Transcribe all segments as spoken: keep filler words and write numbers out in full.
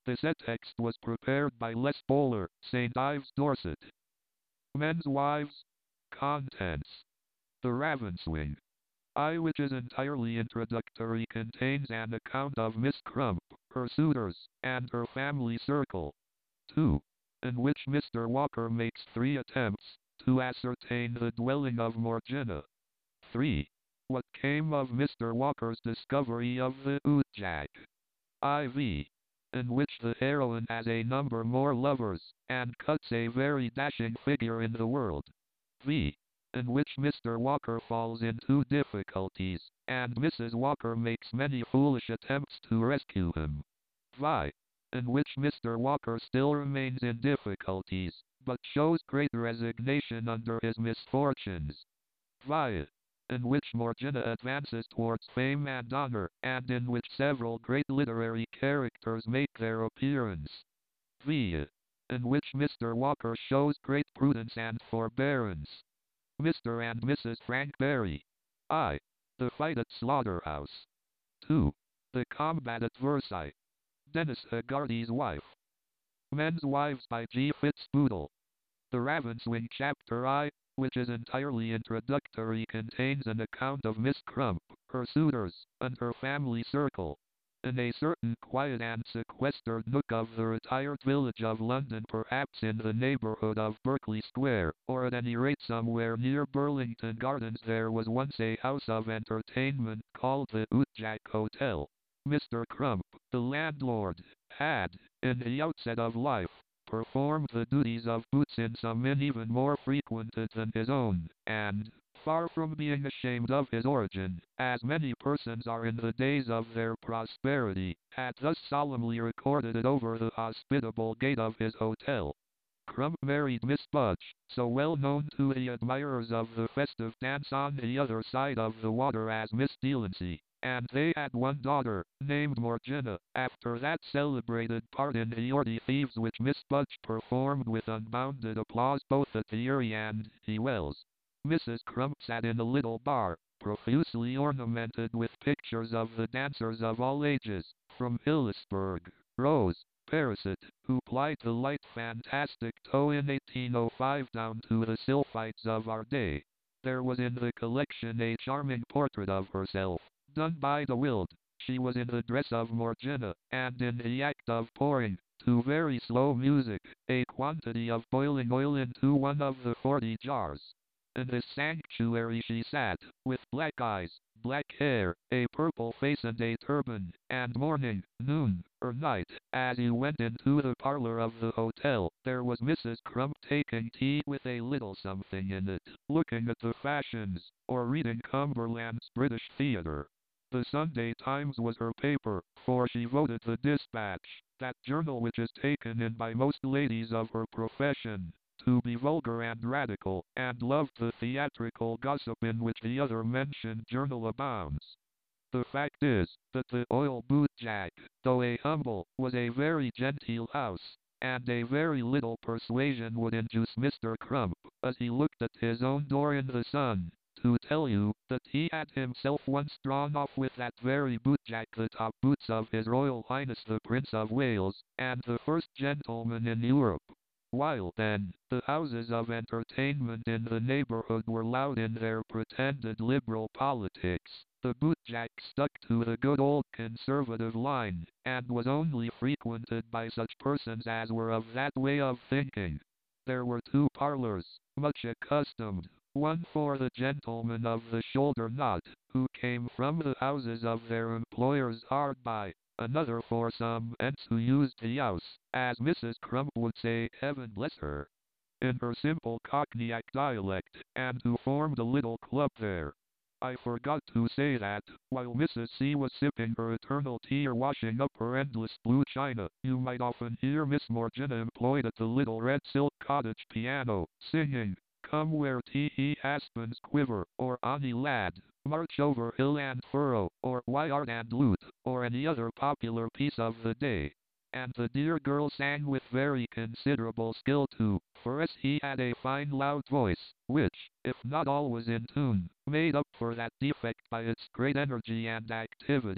The set text was prepared by Les Bowler, Saint Ives, Dorset. Men's Wives. Contents. The Ravenswing. I, which is entirely introductory, contains an account of Miss Crump, her suitors, and her family circle. two. In which Mister Walker makes three attempts to ascertain the dwelling of Morgana. three. What came of Mister Walker's discovery of the Bootjack. four. In which the heroine has a number more lovers, and cuts a very dashing figure in the world. five. In which Mister Walker falls into difficulties, and Missus Walker makes many foolish attempts to rescue him. five. In which Mister Walker still remains in difficulties, but shows great resignation under his misfortunes. six. In which Morgana advances towards fame and honor, and in which several great literary characters make their appearance. six. In which Mister Walker shows great prudence and forbearance. Mister and Missus Frank Berry. I. The fight at Slaughterhouse. two. The combat at Versailles. Dennis Haggarty's wife. Men's Wives by G. Fitzboodle. The Ravenswing Chapter I, which is entirely introductory, contains an account of Miss Crump, her suitors, and her family circle. In a certain quiet and sequestered nook of the retired village of London, perhaps in the neighbourhood of Berkeley Square, or at any rate somewhere near Burlington Gardens, there was once a house of entertainment called the Bootjack Hotel. Mister Crump, the landlord, had, in the outset of life, performed the duties of boots in some inn even more frequented than his own, and, far from being ashamed of his origin, as many persons are in the days of their prosperity, had thus solemnly recorded it over the hospitable gate of his hotel. Crump married Miss Budge, so well known to the admirers of the festive dance on the other side of the water as Miss Delancey, and they had one daughter, named Morgana, after that celebrated part in the Orty Thieves which Miss Budge performed with unbounded applause both at the Erie and the Wells. Missus Crump sat in a little bar, profusely ornamented with pictures of the dancers of all ages, from Philipsburg, Rose, Parasite, who plied the light fantastic toe in eighteen oh five, down to the sylphites of our day. There was in the collection a charming portrait of herself, done by de Wilde. She was in the dress of Morgana, and in the act of pouring, to very slow music, a quantity of boiling oil into one of the forty jars. In this sanctuary she sat, with black eyes, black hair, a purple face and a turban, and morning, noon, or night, as you went into the parlor of the hotel, there was Missus Crump taking tea with a little something in it, looking at the fashions, or reading Cumberland's British Theatre. The Sunday Times was her paper, for she voted the Dispatch, that journal which is taken in by most ladies of her profession, to be vulgar and radical, and loved the theatrical gossip in which the other mentioned journal abounds. The fact is, that the Oil Bootjack, though a humble, was a very genteel house, and a very little persuasion would induce Mister Crump, as he looked at his own door in the sun, to tell you, that he had himself once drawn off with that very Bootjack the top boots of His Royal Highness the Prince of Wales, and the first gentleman in Europe. While, then, the houses of entertainment in the neighbourhood were loud in their pretended liberal politics, the Bootjack stuck to the good old conservative line, and was only frequented by such persons as were of that way of thinking. There were two parlours, much accustomed, one for the gentlemen of the shoulder knot, who came from the houses of their employers hard by, another for some ents who used the house, as Missus Crump would say, heaven bless her, in her simple Cockney dialect, and who formed a little club there. I forgot to say that, while Missus C was sipping her eternal tea or washing up her endless blue china, you might often hear Miss Morgana employed at the little red silk cottage piano, singing, "Come where tee-hee aspens quiver," or "Annie Lad, March over hill and furrow," or "Why art and lute," or any other popular piece of the day. And the dear girl sang with very considerable skill too, for as he had a fine loud voice, which, if not always in tune, made up for that defect by its great energy and activity.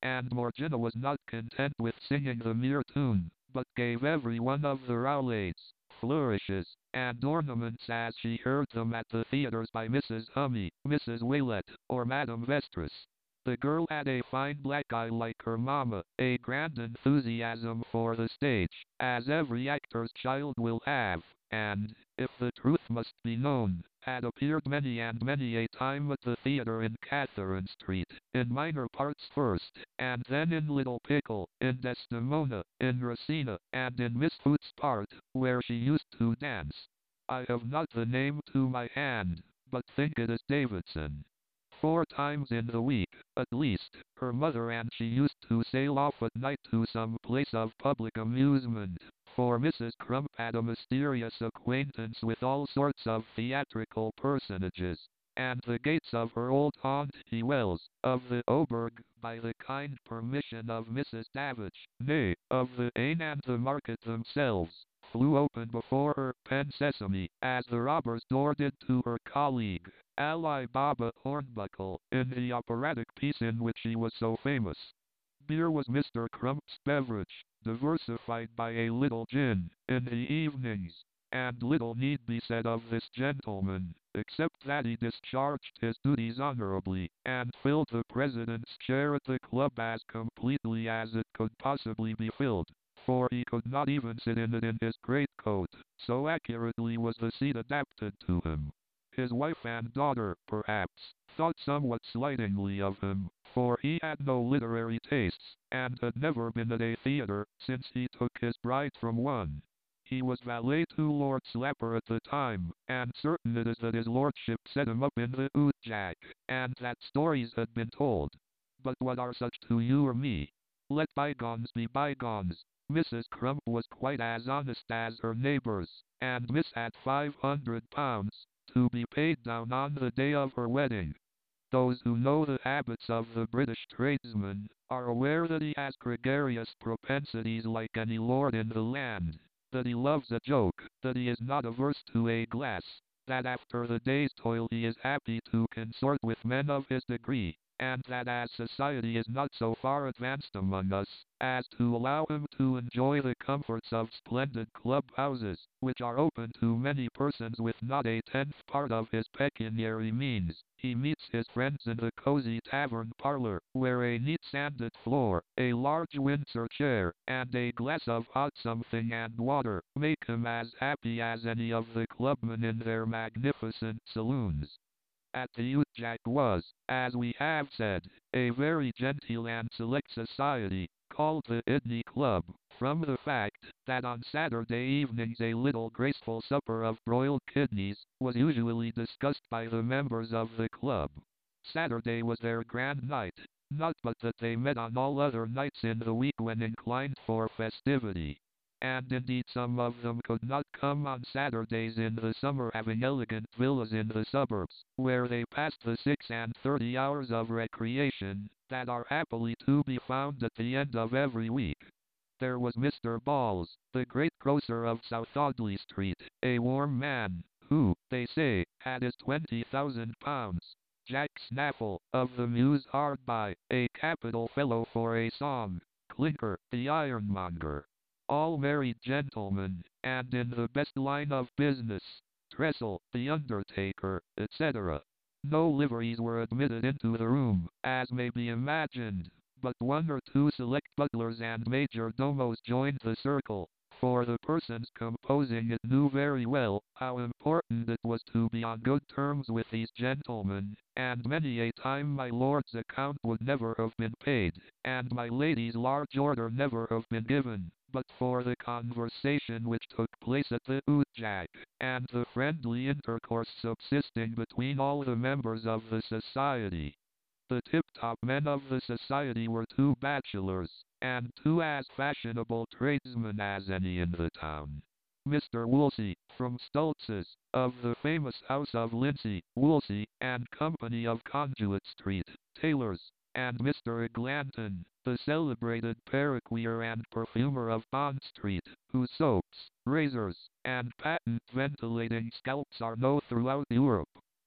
and Morgana was not content with singing the mere tune, but gave every one of the roulades, flourishes, and ornaments as she heard them at the theaters by Missus Hummy, Missus Waylett, or Madame Vestris. The girl had a fine black eye like her mamma, a grand enthusiasm for the stage, as every actor's child will have, and, if the truth must be known, had appeared many and many a time at the theater in Catherine Street, in minor parts first, and then in Little Pickle, in Desdemona, in Rosina, and in Miss Hoot's part, where she used to dance. I have not the name to my hand, but think it is Davidson. Four times in the week, at least, her mother and she used to sail off at night to some place of public amusement, for Missus Crump had a mysterious acquaintance with all sorts of theatrical personages, and the gates of her old Auntie Wells, of the Oberg, by the kind permission of Missus Davidge, nay, of the Ain and the Market themselves, flew open before her pen sesame, as the robber's door did to her colleague, Ali Baba Hornbuckle, in the operatic piece in which he was so famous. Beer was Mister Crump's beverage, diversified by a little gin, in the evenings, and little need be said of this gentleman, except that he discharged his duties honorably, and filled the president's chair at the club as completely as it could possibly be filled, for he could not even sit in it in his greatcoat, so accurately was the seat adapted to him. His wife and daughter, perhaps, thought somewhat slightingly of him, for he had no literary tastes, and had never been at a theatre since he took his bride from one. He was valet to Lord Slapper at the time, and certain it is that his lordship set him up in the Oot Jack, and that stories had been told. But what are such to you or me? Let bygones be bygones. Missus Crump was quite as honest as her neighbours, and Miss had five hundred pounds, to be paid down on the day of her wedding. Those who know the habits of the British tradesman, are aware that he has gregarious propensities like any lord in the land, that he loves a joke, that he is not averse to a glass, that after the day's toil he is happy to consort with men of his degree, and that as society is not so far advanced among us, as to allow him to enjoy the comforts of splendid club houses, which are open to many persons with not a tenth part of his pecuniary means, he meets his friends in the cozy tavern parlour, where a neat sanded floor, a large Windsor chair, and a glass of hot something and water, make him as happy as any of the clubmen in their magnificent saloons. At the Oot Jack was, as we have said, a very genteel and select society, called the Idney Club, from the fact that on Saturday evenings a little graceful supper of broiled kidneys was usually discussed by the members of the club. Saturday was their grand night, not but that they met on all other nights in the week when inclined for festivity. And indeed some of them could not come on Saturdays in the summer, having elegant villas in the suburbs, where they passed the six and thirty hours of recreation, that are happily to be found at the end of every week. There was Mister Balls, the great grocer of South Audley Street, a warm man, who, they say, had his twenty thousand pounds. Jack Snaffle, of the Mews hard by, a capital fellow for a song. Clinker, the ironmonger. All married gentlemen, and in the best line of business. Trestle, the undertaker, et cetera. No liveries were admitted into the room, as may be imagined, but one or two select butlers and major domos joined the circle, for the persons composing it knew very well how important it was to be on good terms with these gentlemen, and many a time my lord's account would never have been paid, and my lady's large order never have been given, but for the conversation which took place at the Oot Jack, and the friendly intercourse subsisting between all the members of the society. The tip-top men of the society were two bachelors, and two as fashionable tradesmen as any in the town. Mister Woolsey, from Stultz's, of the famous house of Lindsay, Woolsey, and Company of Conduit Street, tailors, and Mister Eglanton, the celebrated perruquier and perfumer of Bond Street, whose soaps, razors, and patent ventilating scalps are known throughout Europe.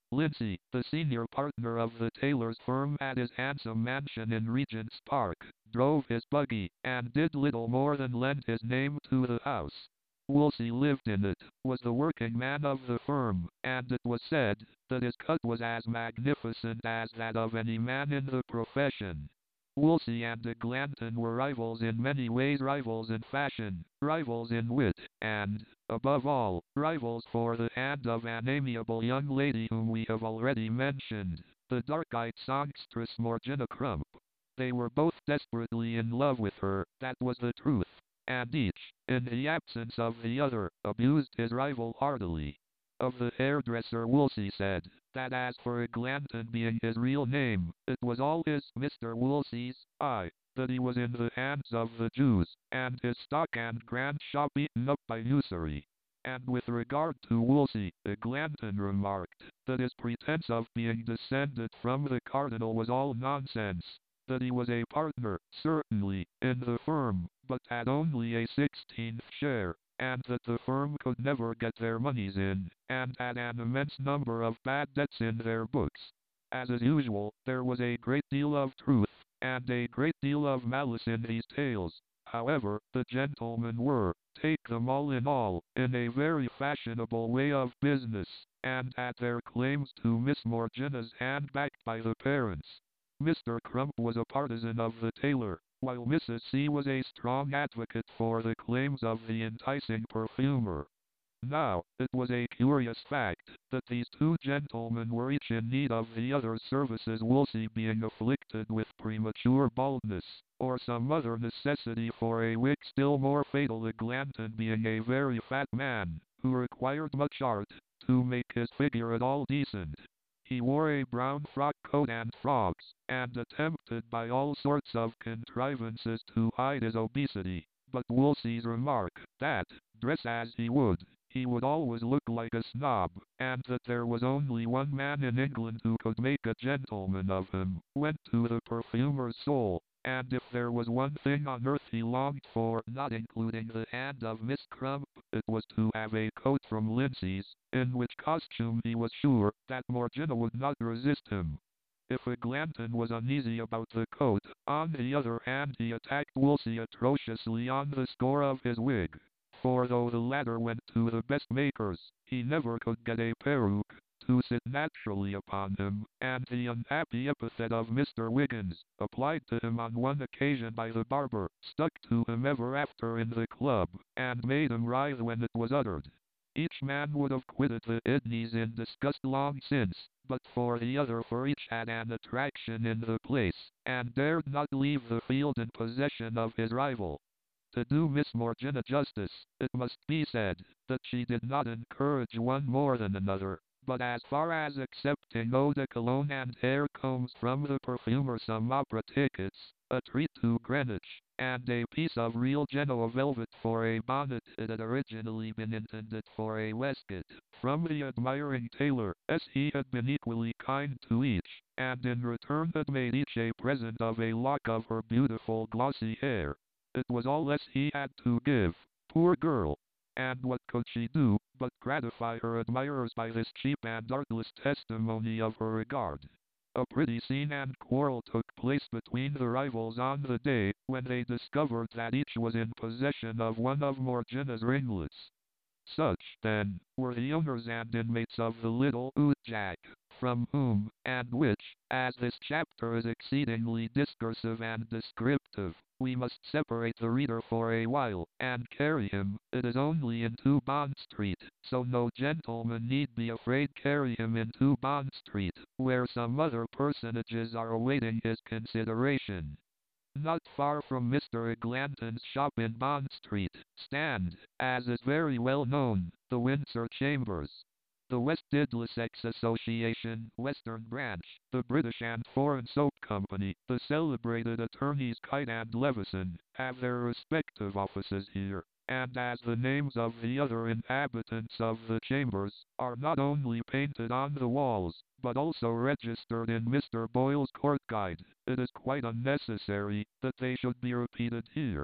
Lindsay, the senior partner of the Taylor's firm at his handsome mansion in Regent's Park, drove his buggy, and did little more than lend his name to the house. Woolsey lived in it, was the working man of the firm, and it was said that his cut was as magnificent as that of any man in the profession. Woolsey and Eglanton were rivals in many ways, rivals in fashion, rivals in wit, and, above all, rivals for the hand of an amiable young lady whom we have already mentioned, the dark-eyed songstress Morgana Crump. They were both desperately in love with her, that was the truth, and each, in the absence of the other, abused his rival heartily. Of the hairdresser Woolsey said, that as for Eglanton being his real name, it was all his Mister Woolsey's, I, that he was in the hands of the Jews, and his stock and grand shop eaten up by usury. And with regard to Woolsey, Eglanton remarked, that his pretense of being descended from the Cardinal was all nonsense, that he was a partner, certainly, in the firm, but had only a sixteenth share, and that the firm could never get their moneys in, and had an immense number of bad debts in their books. As is usual, there was a great deal of truth, and a great deal of malice in these tales. However, the gentlemen were, take them all in all, in a very fashionable way of business, and had their claims to Miss Morgana's hand backed by the parents. Mister Crump was a partisan of the tailor, while Missus C was a strong advocate for the claims of the enticing perfumer. Now, it was a curious fact, that these two gentlemen were each in need of the other's services, Woolsey being afflicted with premature baldness, or some other necessity for a wig still more fatal, Eglanton being a very fat man, who required much art, to make his figure at all decent. He wore a brown frock coat and frogs, and attempted by all sorts of contrivances to hide his obesity, but Woolsey's remark, that, dress as he would, he would always look like a snob, and that there was only one man in England who could make a gentleman of him, went to the perfumer's soul, and if there was one thing on earth he longed for, not including the hand of Miss Crump, it was to have a coat from Lindsay's, in which costume he was sure that Morgana would not resist him. If Eglanton was uneasy about the coat, on the other hand he attacked Woolsey atrociously on the score of his wig, for though the latter went to the best makers, he never could get a peruke to sit naturally upon him, and the unhappy epithet of Mister Wiggins, applied to him on one occasion by the barber, stuck to him ever after in the club, and made him writhe when it was uttered. Each man would have quitted the kidneys in disgust long since, but for the other, for each had an attraction in the place, and dared not leave the field in possession of his rival. To do Miss Morgana justice, it must be said, that she did not encourage one more than another, but as far as accepting eau de cologne and hair combs from the perfumer, some opera tickets, a treat to Greenwich, and a piece of real Genoa velvet for a bonnet it had originally been intended for a waistcoat, from the admiring tailor, as he had been equally kind to each, and in return had made each a present of a lock of her beautiful glossy hair. It was all as he had to give, poor girl. And what could she do, but gratify her admirers by this cheap and artless testimony of her regard? A pretty scene and quarrel took place between the rivals on the day when they discovered that each was in possession of one of Morgana's ringlets. Such, then, were the owners and inmates of the little Oodjack, from whom, and which, as this chapter is exceedingly discursive and descriptive, we must separate the reader for a while, and carry him. It is only into Bond Street, so no gentleman need be afraid carry him into Bond Street, where some other personages are awaiting his consideration. Not far from Mister Eglanton's shop in Bond Street, stand, as is very well known, the Windsor Chambers. The West Middlesex Association, Western Branch, the British and Foreign Soap Company, the celebrated attorneys Kite and Levison, have their respective offices here, and as the names of the other inhabitants of the chambers are not only painted on the walls, but also registered in Mister Boyle's Court Guide, it is quite unnecessary that they should be repeated here.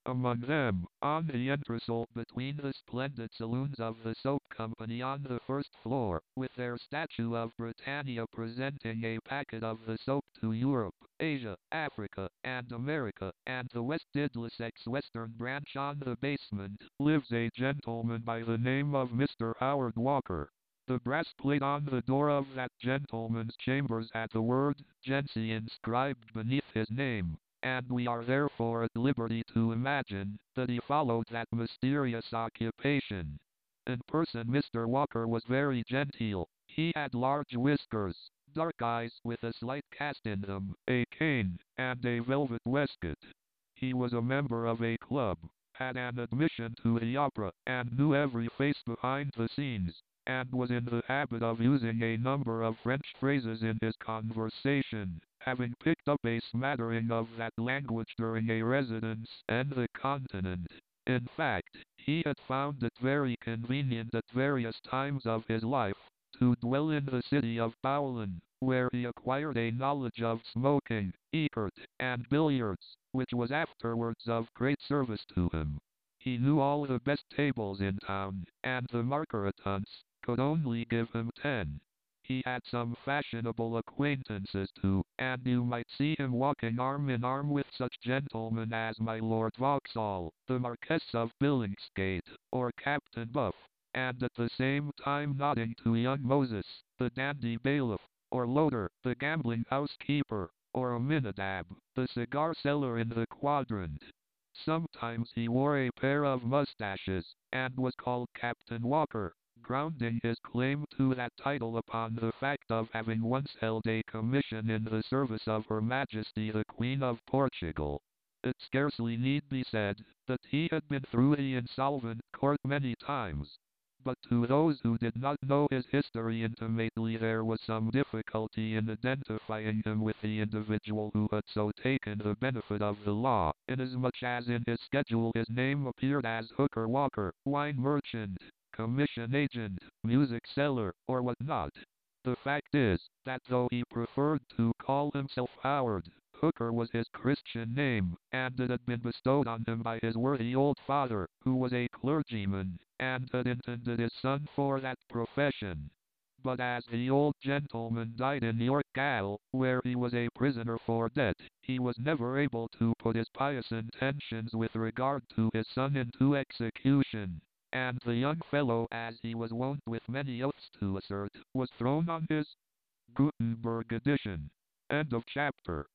Among them, on the entresol between the splendid saloons of the soap company on the first floor, with their statue of Britannia presenting a packet of the soap to Europe, Asia, Africa, and America, and the West Middlesex Western branch on the basement, lives a gentleman by the name of Mister Howard Walker. The brass plate on the door of that gentleman's chambers had the word Jency inscribed beneath his name, and we are therefore at liberty to imagine that he followed that mysterious occupation. In person Mister Walker was very genteel. He had large whiskers, dark eyes with a slight cast in them, a cane, and a velvet waistcoat. He was a member of a club, had an admission to the opera, and knew every face behind the scenes, and was in the habit of using a number of French phrases in his conversation, having picked up a smattering of that language during a residence in the Continent. In fact, he had found it very convenient at various times of his life to dwell in the city of Bowlen, where he acquired a knowledge of smoking, ecart, and billiards, which was afterwards of great service to him. He knew all the best tables in town, and the marketants could only give him ten. He had some fashionable acquaintances too, and you might see him walking arm in arm with such gentlemen as my Lord Vauxhall, the Marquess of Billingsgate, or Captain Buff, and at the same time nodding to young Moses, the dandy bailiff, or Loader, the gambling housekeeper, or Aminadab, the cigar seller in the Quadrant. Sometimes he wore a pair of mustaches, and was called Captain Walker, grounding his claim to that title upon the fact of having once held a commission in the service of Her Majesty the Queen of Portugal. It scarcely need be said that he had been through the insolvent court many times, but to those who did not know his history intimately there was some difficulty in identifying him with the individual who had so taken the benefit of the law, inasmuch as in his schedule his name appeared as Hooker Walker, wine merchant, commission agent, music seller, or what not. The fact is, that though he preferred to call himself Howard, Hooker was his Christian name, and it had been bestowed on him by his worthy old father, who was a clergyman, and had intended his son for that profession. But as the old gentleman died in York Gaol, where he was a prisoner for debt, he was never able to put his pious intentions with regard to his son into execution, and the young fellow, as he was wont with many oaths to assert, was thrown on his Gutenberg edition. End of chapter.